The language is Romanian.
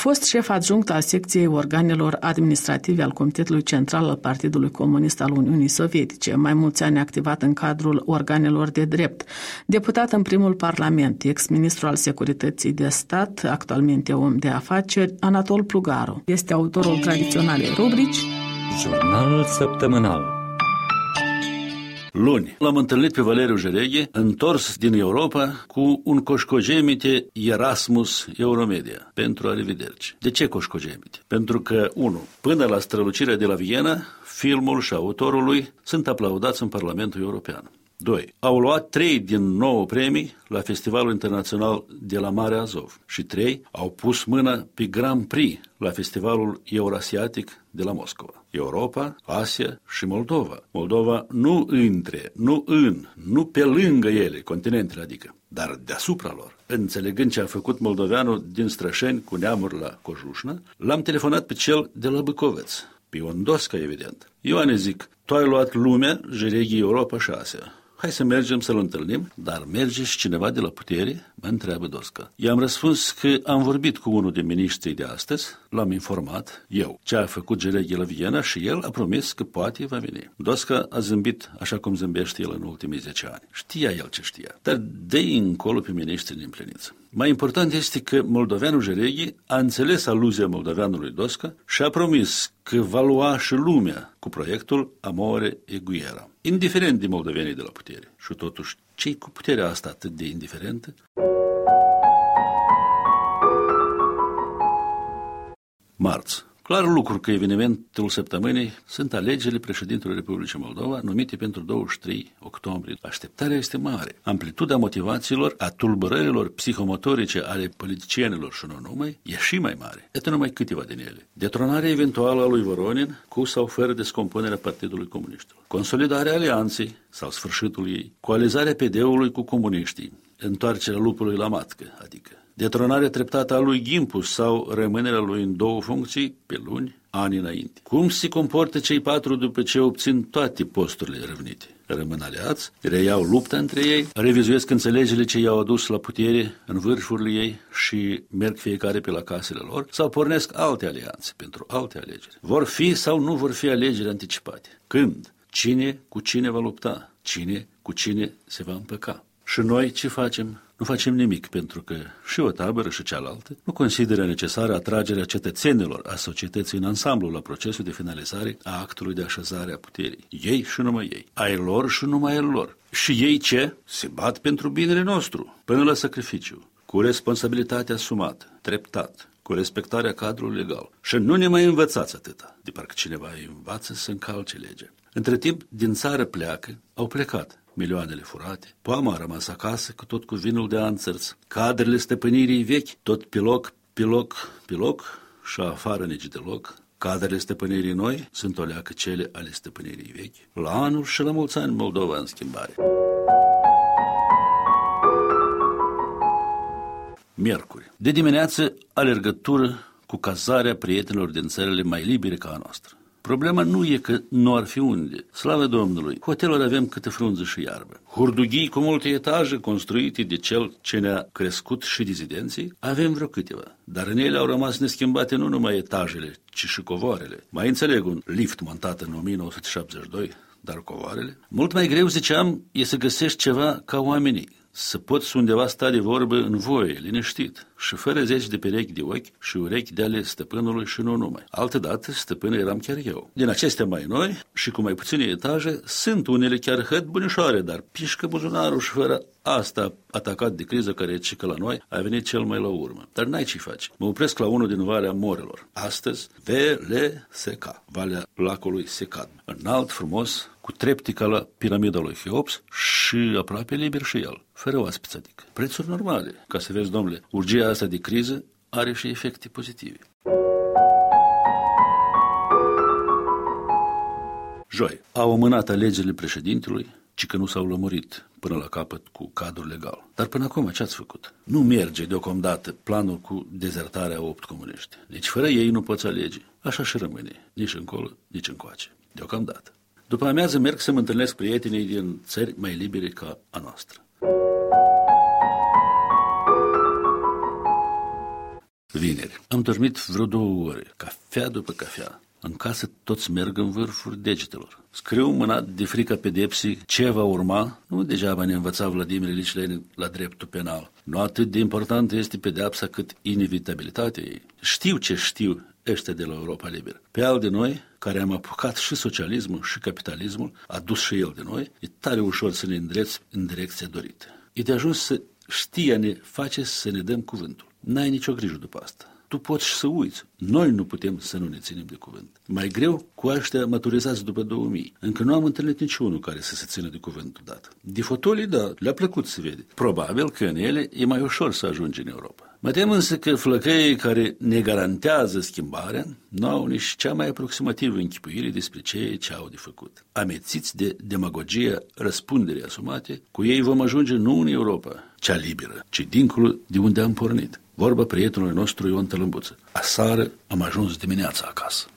Fost șef adjunct al secției organelor administrative al Comitetului Central al Partidului Comunist al Uniunii Sovietice, mai mulți ani activat în cadrul organelor de drept, deputat în primul parlament, ex-ministru al Securității de Stat, actualmente om de afaceri, Anatol Plugaru. Este autorul tradiționalei rubrici Jurnal săptămânal. Luni l-am întâlnit pe Valeriu Jereghe, întors din Europa cu un coșcogemite Erasmus Euromedia pentru arrivederci. De ce coșcogemite? Pentru că, 1. Până la strălucirea de la Viena, filmul și autorul lui sunt aplaudați în Parlamentul European. 2. Au luat 3 din 9 premii la Festivalul Internațional de la Marea Azov. Și 3. Au pus mâna pe Grand Prix la Festivalul Eurasiatic de la Moscova. Europa, Asia și Moldova. Moldova nu între, nu pe lângă ele, continentele adică, dar deasupra lor. Înțelegând ce a făcut moldoveanul din Strășeni cu neamuri la Cojușnă, l-am telefonat pe cel de la Băcoveț, pe Ion Dosca, evident. Ioane, zic, tu ai luat lumea, Jereghe, Europa și Asia. Hai să mergem să-l întâlnim, dar merge și cineva de la putere? Mă întreabă Dosca. I-am răspuns că am vorbit cu unul din miniștrii de astăzi, l-am informat, eu, ce a făcut Jereghe la Viena și el a promis că poate va veni. Dosca a zâmbit așa cum zâmbește el în ultimii 10 ani. Știa el ce știa, dar dă-i încolo pe miniștrii din plăniță. Mai important este că moldoveanul Jereghe a înțeles aluzia moldoveanului Dosca și a promis că va lua și lumea cu proiectul Amore e Guerra, indiferent de moldovenii de la putere. Și totuși, ce-i cu puterea asta atât de indiferentă? Marți. Clar lucru că evenimentul săptămânii sunt alegerile președintelui Republicii Moldova, numite pentru 23 octombrie. Așteptarea este mare. Amplituda motivațiilor, a tulburărilor psihomotorice ale politicienilor și nu numai, e și mai mare. Iată numai câteva din ele. Detronarea eventuală a lui Voronin, cu sau fără descompunerea Partidului Comuniștilor. Consolidarea alianței sau sfârșitul ei. Coalizarea PD-ului cu comuniștii. Întoarcerea lupului la matcă, adică. Detronarea treptată a lui Gimpus sau rămânerea lui în 2 funcții pe luni, ani înainte. Cum se comportă cei 4 după ce obțin toate posturile răvnite? Rămân aliați, reiau lupta între ei, revizuiesc înțelegerile ce i-au adus la putere în vârfurile ei și merg fiecare pe la casele lor sau pornesc alte alianțe pentru alte alegeri. Vor fi sau nu vor fi alegeri anticipate? Când? Cine cu cine va lupta? Cine cu cine se va împăca? Și noi ce facem? Nu facem nimic, pentru că și o tabără și cealaltă nu consideră necesară atragerea cetățenilor, a societății în ansamblu la procesul de finalizare a actului de așezare a puterii. Ei și numai ei. Ai lor și numai el lor. Și ei ce? Se bat pentru binele nostru, până la sacrificiu, cu responsabilitatea asumată, treptat, cu respectarea cadrului legal. Și nu ne mai învățați atâta, de parcă cineva îi învață să încalce legea. Între timp, din țară pleacă, au plecat milioanele furate, poama a rămas acasă cu tot cu vinul de anțărț, cadrele stăpânirii vechi, tot piloc și afară nici deloc. Cadrele stăpânirii noi sunt o leacă cele ale stăpânirii vechi. La anul și la mulți ani Moldova în schimbare. Miercuri. De dimineață, alergătură cu cazarea prietenilor din țările mai libere ca a noastră. Problema nu e că nu ar fi unde. Slavă Domnului, hoteluri avem câte frunze și iarbă. Hurdughii cu multe etaje construite de cel ce ne-a crescut și dizidenții, avem vreo câteva. Dar în ele au rămas neschimbate nu numai etajele, ci și covoarele. Mai înțeleg un lift montat în 1972, dar covoarele. Mult mai greu, ziceam, e să găsești ceva ca oamenii. Să poți undeva sta de vorbă în voie, liniștit, și fără 10 de perechi de ochi și urechi de ale stăpânului și nu numai. Altădată, stăpân eram chiar eu. Din acestea mai noi și cu mai puține etaje, sunt unele chiar hăt bunișoare, dar pișcă buzunarul și fără asta atacat de criză care e că la noi a venit cel mai la urmă. Dar n-ai ce faci. Mă opresc la unul din Valea Morelor. Astăzi, VLSK, Valea lacului Secad. Înalt, frumos, cu trepte ca la piramida lui Cheops și aproape liber și el, fără oaspeți, adică. Prețuri normale, ca să vezi, domnule, urgia asta de criză are și efecte pozitive. Joi, au amânat alegerile președintelui, ci că nu s-au lămurit până la capăt cu cadrul legal. Dar până acum ce ați făcut? Nu merge deocamdată planul cu dezertarea 8 comuniști. Deci fără ei nu poți alege. Așa și rămâne, nici încolo, nici încoace. Deocamdată. După amiază merg să mă întâlnesc prietenii din țări mai libere ca a noastră. vineri. Am dormit vreo 2 ore, cafea după cafea. În casă toți merg în vârfuri degetelor. Scriu mânat de frica pedepsii ce va urma. Nu degeaba ne învăța Vladimir Ilici Lenin la dreptul penal. Nu atât de importantă este pedeapsa cât inevitabilitatea ei. Știu ce știu ăștia de la Europa Liberă. Pe al de noi, care am apucat și socialismul și capitalismul, a dus și el de noi, e tare ușor să ne îndreți în direcția dorită. E de ajuns să știi a ne face să ne dăm cuvântul. N-ai nicio grijă după asta. Tu poți și să uiți. Noi nu putem să nu ne ținem de cuvânt. Mai greu cu ăștia maturizați după 2000. Încă nu am întâlnit niciunul care să se țină de cuvântul dat. De fotolii, da, le-a plăcut să vede. Probabil că în ele e mai ușor să ajungi în Europa. Mă tem însă că flăcăii care ne garantează schimbarea nu au nici cea mai aproximativă închipuire despre ce au de făcut. Amețiți de demagogia răspunderii asumate, cu ei vom ajunge nu în Europa, cea liberă, ci dincolo de unde am pornit. Vorba prietenului nostru Ion Tălâmbuță. Aseară am ajuns dimineața acasă.